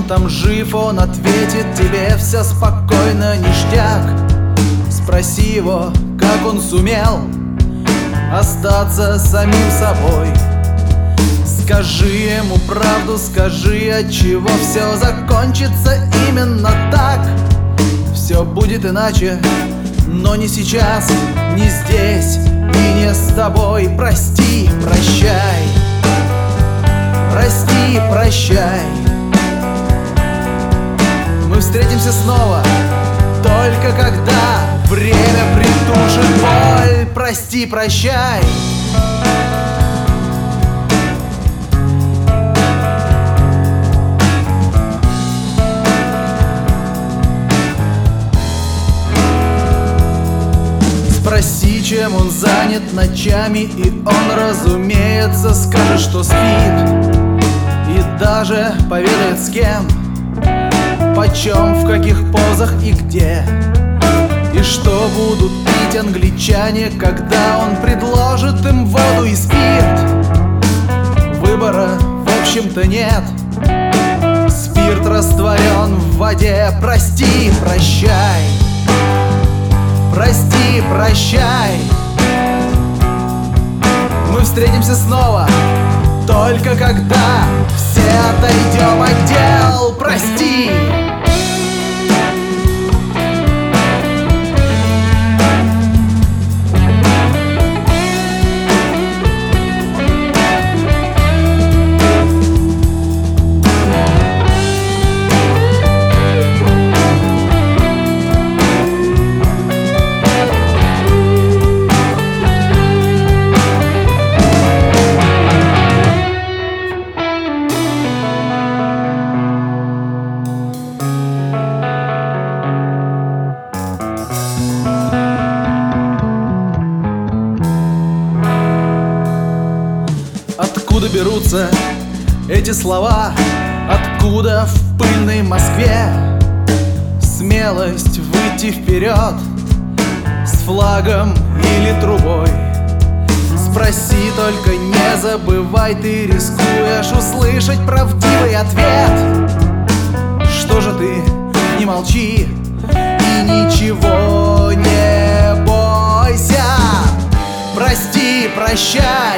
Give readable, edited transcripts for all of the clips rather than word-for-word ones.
там жив, он ответит тебе все спокойно, ништяк. Спроси его, как он сумел остаться самим собой. Скажи ему правду, скажи, отчего все закончится именно так. Все будет иначе, но не сейчас, не здесь и не с тобой. Прости, прощай, прости, прощай. Мы встретимся снова, только когда время притушит боль. Прости, прощай. Спроси, чем он занят ночами, и он, разумеется, скажет, что спит. И даже поведает, с кем, почем, в каких позах и где. И что будут пить англичане, когда он предложит им воду и спирт. Выбора, в общем-то, нет. Спирт растворен в воде. Прости, прощай. Прости, прощай. Мы встретимся снова, только когда все отойдем от дел. Прости. Откуда берутся эти слова? Откуда в пыльной Москве смелость выйти вперед с флагом или трубой? Спроси, только не забывай, ты рискуешь услышать правдивый ответ. Что же ты, не молчи и ничего не бойся. Прости, прощай.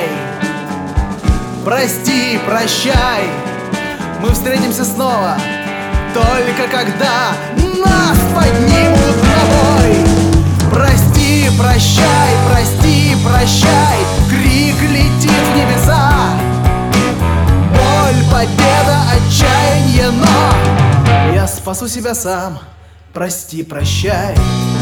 Прости, прощай. Мы встретимся снова, только когда нас поднимут на бой. Прости, прощай, прости, прощай. Крик летит в небеса. Боль, победа, отчаяние, но я спасу себя сам. Прости, прощай.